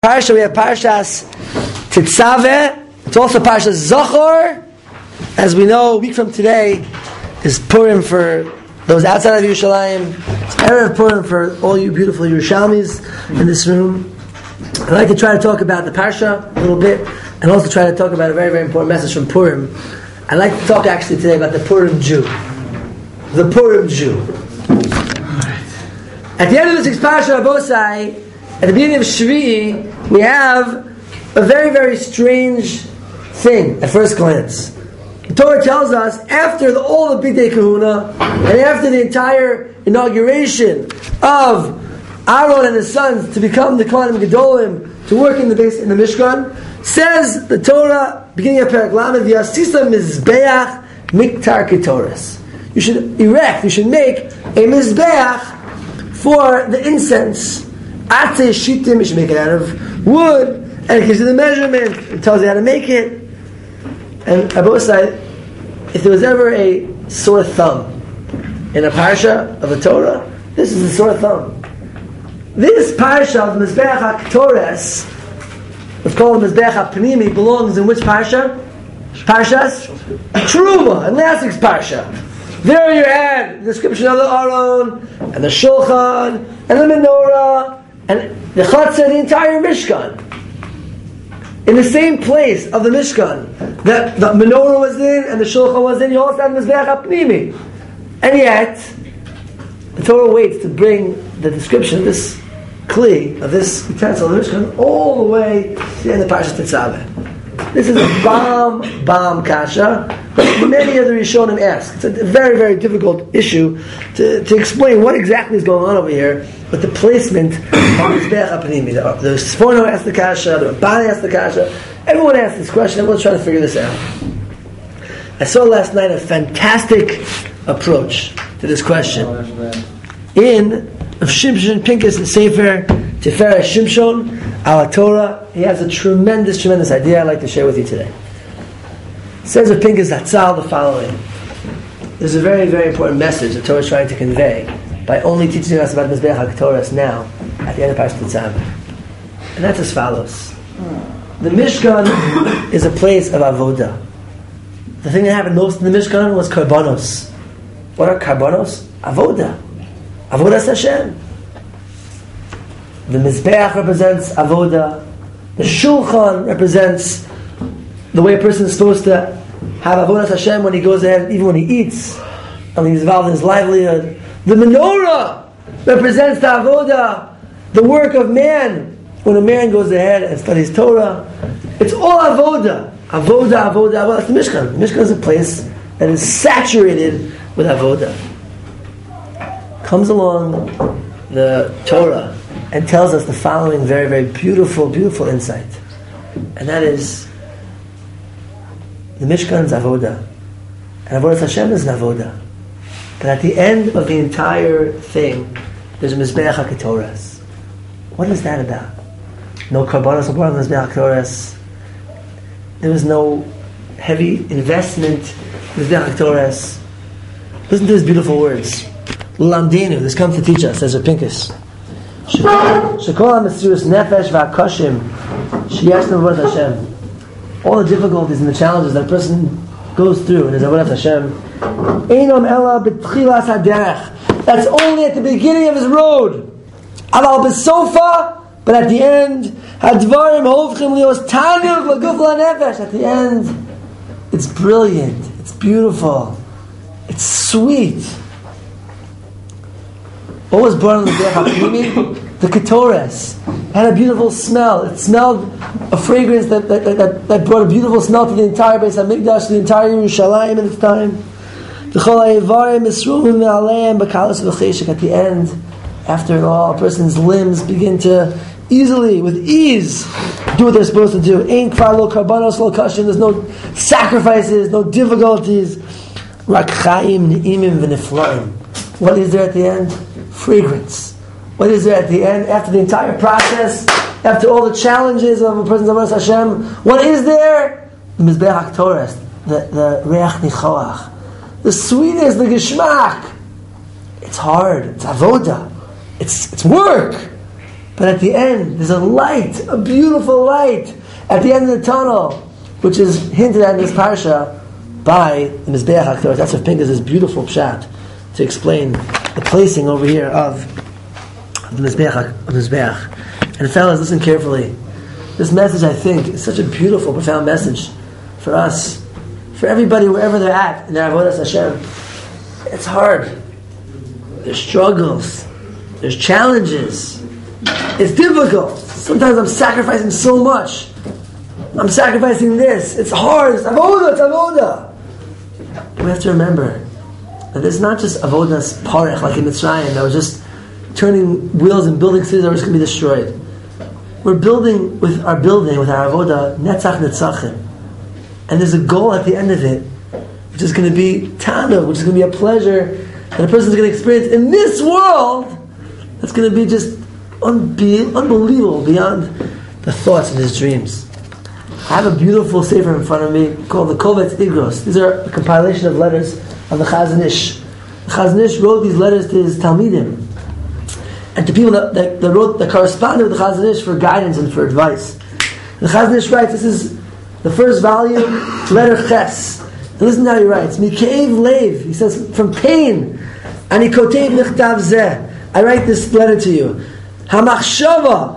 Parsha, we have Parshas Tetzaveh. It's also Parshas Zachor. As we know, a week from today is Purim for those outside of Yerushalayim. It's Erev Purim for all you beautiful Yerushalmis in this room. I'd like to try to talk about the Parsha a little bit, and also try to talk about a very, very important message from Purim. I'd like to talk actually today about the Purim Jew. The Purim Jew. At the end of this Parsha, Abosai, at the beginning of Shvi'i, we have a very, very strange thing at first glance. The Torah tells us, after all the Big Day Kahuna, and after the entire inauguration of Aaron and his sons to become the Kohanim Gedolim, to work in the base in the Mishkan, says the Torah, beginning of Perek Lamed, V'yasisa Mizbeach Miktar Ketoras. You should erect, you should make a Mizbeach for the incense. Atzeh Shittim, you should make it out of wood, and it gives you the measurement, it tells you how to make it. And Abosai, if there was ever a sore thumb in a parsha of the Torah, this is a sore thumb. This parsha of Mizbeach HaKtoras, what's called Mizbeach HaPnimi, belongs in which parsha? Parshas Truma, and last week's parsha. There you had the description of the Aron, and the Shulchan, and the Menorah, and the Chatzah, the entire Mishkan. In the same place of the Mishkan that the Menorah was in and the Shulchan was in, you also have Mizbeach HaPnimi. And yet, the Torah waits to bring the description of this Kli, of this utensil of the Mishkan, all the way to the end of Parashat Tetzaveh. This is a bomb kasha, but many of the Rishonim ask. It's a very, very difficult issue to explain what exactly is going on over here with the placement of Mizbeach HaPnimi. The Sforno asked the kasha, the Ramban asked the kasha, everyone asked this question, everyone's trying to figure this out. I saw last night a fantastic approach to this question in of Shimshon Pincus Sefer Tiferes Shimshon Al Torah. He has a tremendous idea I'd like to share with you today. It says of Pincus Hatzal the following. There's a very, very important message the Torah is trying to convey by only teaching us about Mizbeach HaKtoras now at the end of Parashat Tetzaveh. And that's as follows. The Mishkan is a place of avoda. The thing that happened most in the Mishkan was karbanos. What are karbanos? Avoda. Avodas Hashem. The Mizbeach represents avoda. The Shulchan represents the way a person is supposed to have avodas Hashem when he goes ahead, even when he eats, and when he's involved in his livelihood. The Menorah represents the avoda, the work of man, when a man goes ahead and studies Torah. It's all avoda. Avoda. That's the Mishkan. The Mishkan is a place that is saturated with avoda. Comes along the Torah and tells us the following very, very beautiful insight. And that is, the Mishkan is avoda. And avodas Hashem is an avoda. But at the end of the entire thing, there's a Mizbeach HaKtoras. What is that about? No karbanos, no part of Mizbeach HaKtoras. There was no heavy investment in Mizbeach HaKtoras. Listen to these beautiful words. Lamdinu, this comes to teach us, says Rav Pincus. Shekol ha-mesiras nefesh v'hakoshim sheyesh l'avodas Hashem. All the difficulties and the challenges that a person goes through in his avodas Hashem, einam ela b'tchilas haderech. That's only at the beginning of his road. Aval b'sofa, but at the end, hadvarim hovchim lios tanug l'guf l'nefesh. At the end, it's brilliant, it's beautiful, it's sweet. What was brought on the Mizbeach HaPnimi? The Ketoras. It had a beautiful smell. It smelled a fragrance that brought a beautiful smell to the entire Beis HaMikdash, to the entire Yerushalayim at its time. At the end, after it all, a person's limbs begin to easily, with ease, do what they're supposed to do. Ain't kvar lo karbanos lo kashim. There's no sacrifices, no difficulties. Rak chaim ne'imim v'neflaim. What is there at the end? Fragrance. What is there at the end, after the entire process, after all the challenges of a person's avodas Hashem? What is there? The Mizbeach HaKtoras, the reach nichoach, the sweetness, the geschmack. It's hard. It's avoda. It's work. But at the end, there's a light, a beautiful light, at the end of the tunnel, which is hinted at in this parsha by the Mizbeach HaKadosh. That's what Pinchas' beautiful pshat to explain the placing over here of the Mizbeach. And fellas, listen carefully. This message, I think, is such a beautiful, profound message for us, for everybody, wherever they're at in their avodas Hashem. It's hard. There's struggles. There's challenges. It's difficult. Sometimes I'm sacrificing so much. I'm sacrificing this. It's hard. It's avodah. We have to remember that it's not just avodas parech like in Mitzrayim that was just turning wheels and building cities that were just going to be destroyed. We're building with our avodah netzach netzachim, and there's a goal at the end of it, which is going to be tanuv, which is going to be a pleasure that a person is going to experience in this world. That's going to be just unbelievable beyond the thoughts and his dreams. I have a beautiful sefer in front of me called the Kovetz Igros. These are a compilation of letters of the Chazon Ish. The Chazon Ish wrote these letters to his Talmidim and to people that corresponded with the Chazon Ish for guidance and for advice. The Chazon Ish writes, this is the first volume, letter Ches. And listen how he writes, Mike'ev Lev, he says, from pain, Ani kotev michtav zeh, I write this letter to you. Hamachshava,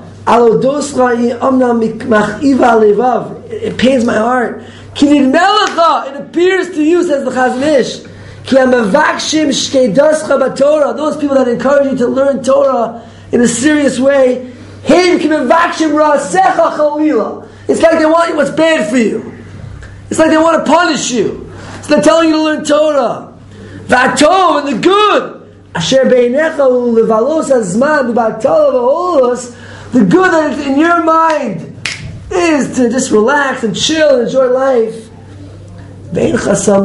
it pains my heart. It appears to you, says the Chazon Ish, those people that encourage you to learn Torah in a serious way, it's like they want what's bad for you. It's like they want to punish you. It's like telling you to learn Torah. V'atov, and the good. The good that is in your mind is to just relax and chill and enjoy life. Says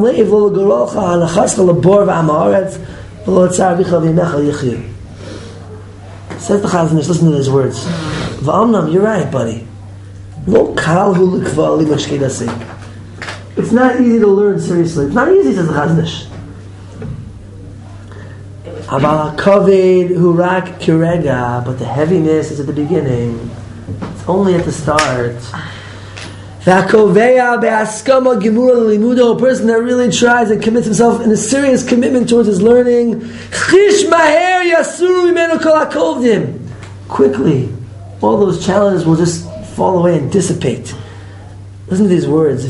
the Chazon Ish, listen to these words. You're right, buddy. It's not easy to learn seriously. It's not easy, says the Chazon Ish. But the heaviness is at the beginning. It's only at the start. A person that really tries and commits himself in a serious commitment towards his learning, quickly, all those challenges will just fall away and dissipate. Listen to these words.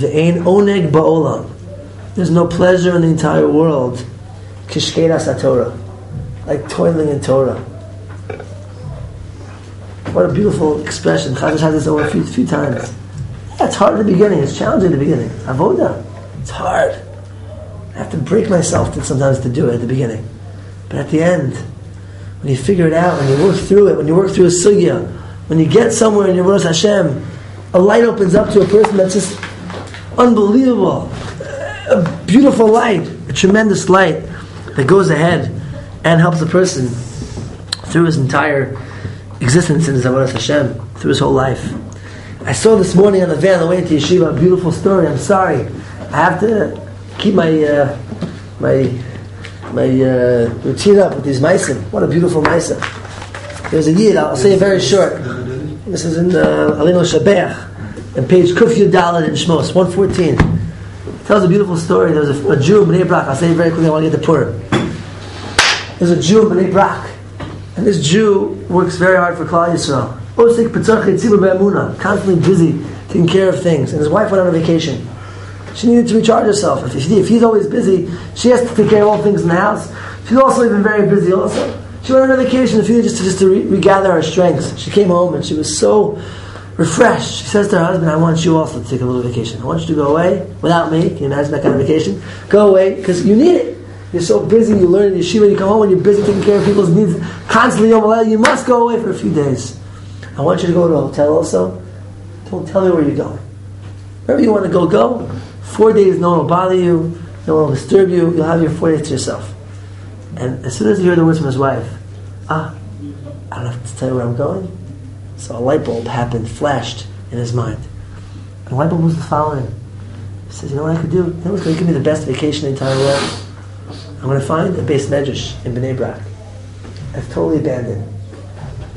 There's no pleasure in the entire world. Like toiling in Torah. What a beautiful expression. Chazon has this over a few times. Yeah, it's hard at the beginning. It's challenging at the beginning. Avodah. It's hard. I have to break myself sometimes to do it at the beginning. But at the end, when you figure it out, when you work through it, when you work through a sugya, when you get somewhere in your Avodas Hashem, a light opens up to a person that's just unbelievable. A beautiful light. A tremendous light that goes ahead and helps the person through his entire existence in his Avodas Hashem, through his whole life. I saw this morning on the van on the way to yeshiva a beautiful story. I'm sorry, I have to keep my routine up with these maisim. What a beautiful maisa. There's a yid, I'll say it very short. This is in Alinu Shabech, on page Kuf Yud Daled in Shmos, 114. It tells a beautiful story. There was a Jew in Bnei Brak. I'll say it very quickly, I want to get to Purim. There's a Jew in Bnei Brak, and this Jew works very hard for Klal Yisrael. Constantly busy taking care of things. And his wife went on a vacation. She needed to recharge herself. If he's always busy, she has to take care of all things in the house. She's also even very busy also. She went on a vacation just to regather her strengths. She came home and she was so refreshed. She says to her husband, I want you also to take a little vacation. I want you to go away without me. Can you imagine that kind of vacation? Go away because you need it. You're so busy, you learn in yeshiva, you come home and you're busy taking care of people's needs constantly. You must go away for a few days. I want you to go to a hotel also. Don't tell me where you're going. Wherever you want to go. 4 days, no one will bother you, no one will disturb you. You'll have your 4 days to yourself. And as soon as he heard the words from his wife, I don't have to tell you where I'm going. So a light bulb flashed in his mind. And the light bulb was the following. He says, you know what I could do? You know what's going to give me the best vacation in the entire world? I'm going to find a base medrash in Bnei Brak. It's totally abandoned.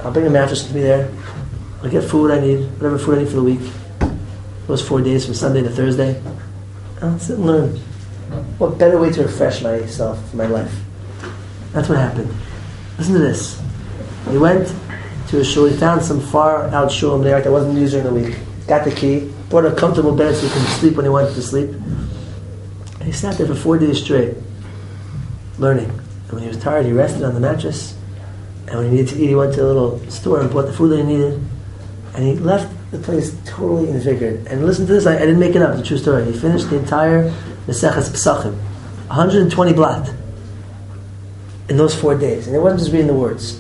I'll bring a mattress with me there. I'll get food I need, whatever food I need for the week. Those 4 days from Sunday to Thursday. I'll sit and learn. What better way to refresh myself, my life? That's what happened. Listen to this. He went to a shul. He found some far out shul in New York that wasn't used during the week. Got the key. Brought a comfortable bed so he could sleep when he wanted to sleep. And he sat there for 4 days straight, learning. And when he was tired, he rested on the mattress. And when he needed to eat, he went to a little store and bought the food that he needed. And he left the place totally invigorated. And listen to this, I didn't make it up, it's a true story. He finished the entire Maseches Pesachim, 120 blat, in those 4 days. And it wasn't just reading the words.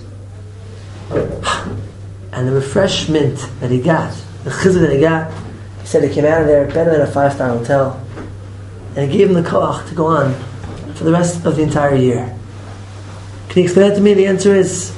And the refreshment that he got, the chizuk that he got, he said he came out of there better than a 5-star hotel. And it gave him the koach to go on for the rest of the entire year. Can you explain that to me? The answer is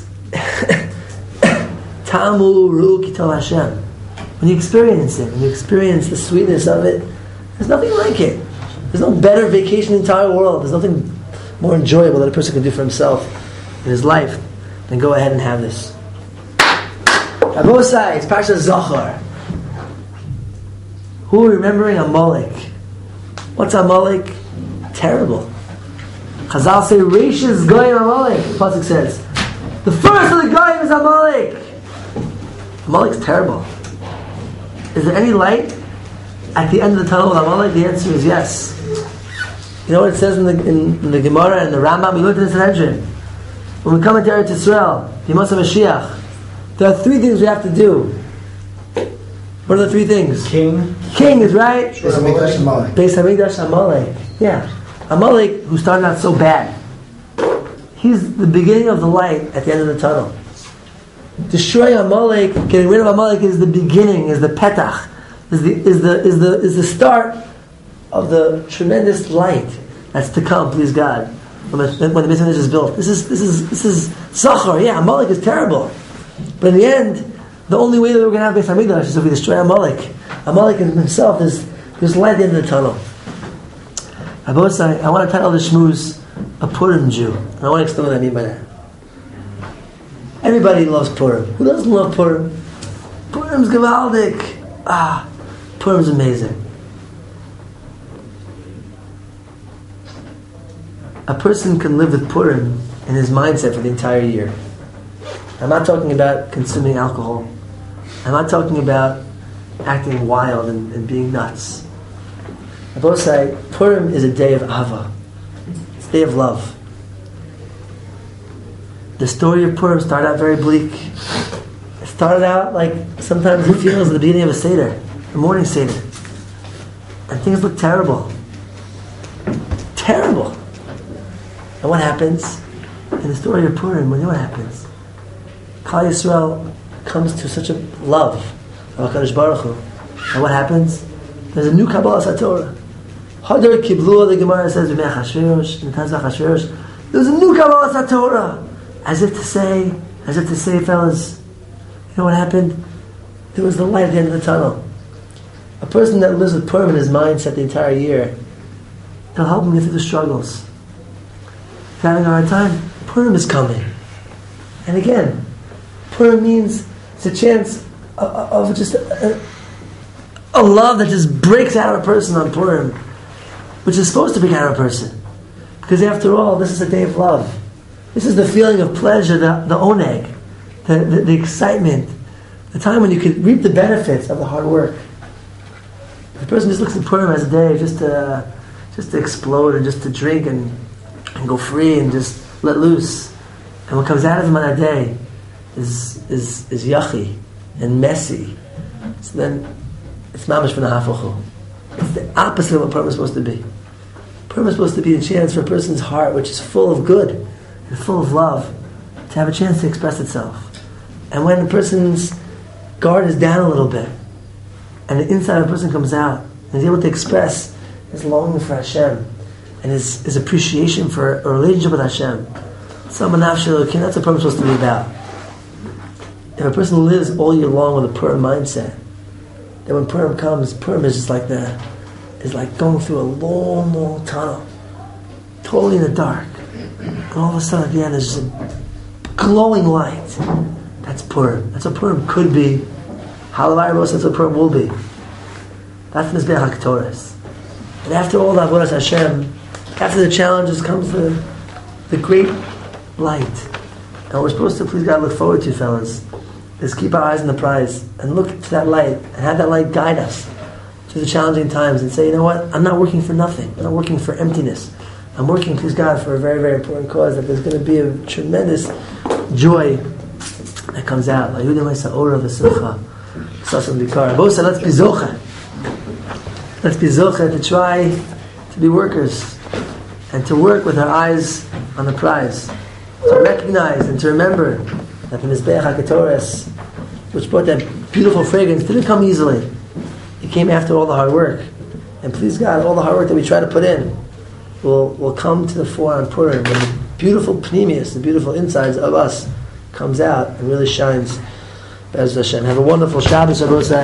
Ta'amu Ru'u Kitol Hashem. When you experience it, when you experience the sweetness of it, there's nothing like it. There's no better vacation in the entire world. There's nothing more enjoyable that a person can do for himself in his life than go ahead and have this. Abosai, it's Parsha Zohar. Who are remembering Amalek? What's Amalek? Terrible. Chazal say, Reishis Goyim Amalek. The Pasuk says, the first of the Goyim is Amalek. Amalek's terrible. Is there any light at the end of the tunnel with Amalek? The answer is yes. You know what it says in the Gemara and the Rambam? We looked at this in Sanhedrin. When we come into Eretz Yisrael, Yemos HaMashiach, there are 3 things we have to do. What are the 3 things? King is right. Beis Hamikdash Amalek. Beis Hamikdash Amalek. Yeah. Amalek, who started out so bad, he's the beginning of the light at the end of the tunnel. Destroying Amalek, getting rid of Amalek is the beginning, is the petach, is the start of the tremendous light that's to come. Please God, when the Beis Hamikdash is built, this is Zachar. Yeah, Amalek is terrible, but in the end, the only way that we're going to have Beis Hamikdash is if we destroy Amalek. Amalek in himself there's light at the end of the tunnel. I want to title the shmooze a Purim Jew. And I want to explain what I mean by that. Everybody loves Purim. Who doesn't love Purim? Purim's gewaldic. Purim's amazing. A person can live with Purim in his mindset for the entire year. I'm not talking about consuming alcohol. I'm not talking about acting wild and being nuts. I both say Purim is a day of Ahava. It's a day of love. The story of Purim started out very bleak. It started out like sometimes it feels the beginning of a Seder, a morning Seder. And things look terrible. Terrible. And what happens? In the story of Purim, you know what happens? Klal Yisrael comes to such a love of HaKadosh Baruch Hu. And what happens? There's a new Kabbalah SaTorah. Hadar Kiblu, the Gemara says, in the times of Achashverosh, there's a new Kabbalah SaTorah. As if to say, fellas, you know what happened? There was the light at the end of the tunnel. A person that lives with Purim in his mindset the entire year, it'll help him get through the struggles. If you're having a hard time, Purim is coming. And again, Purim means it's a chance of just a love that just breaks out of a person on Purim, which is supposed to break out of a person. Because after all, this is a day of love. This is the feeling of pleasure, the oneg, the excitement, the time when you can reap the benefits of the hard work. The person just looks at Purim as a day just to explode and just to drink and go free and just let loose. And what comes out of him on that day is yucky and messy. So then it's mamash from the hafuchu. It's the opposite of what Purim is supposed to be. Purim is supposed to be a chance for a person's heart, which is full of good and full of love, to have a chance to express itself. And when a person's guard is down a little bit, and the inside of a person comes out, and is able to express his longing for Hashem, and his appreciation for a relationship with Hashem, that's what Purim is supposed to be about. If a person lives all year long with a Purim mindset, then when Purim comes, Purim is just like going through a long, long tunnel, totally in the dark. And all of a sudden at the end there's just a glowing light That's Purim. That's what Purim could be. Halavai Rabos, that's what Purim will be. That's Mizbeach HaKtoros. And after all the Avodas Hashem, after the challenges comes the great light. And what we're supposed to, please God, look forward to, fellas, is keep our eyes on the prize and look to that light and have that light guide us through the challenging times and say, you know what, I'm not working for nothing. I'm not working for emptiness. I'm working, please God, for a very, very important cause, that there's going to be a tremendous joy that comes out. Let's be zocha. Let's be zocha to try to be workers and to work with our eyes on the prize. To recognize and to remember that the Mizbeach HaKtoros, which brought that beautiful fragrance, didn't come easily. It came after all the hard work. And please God, all the hard work that we try to put in will come to the fore on Purim, when the beautiful pneumius, the beautiful insides of us, comes out and really shines. Be'ez Hashem. Have a wonderful Shabbos, Rabosai.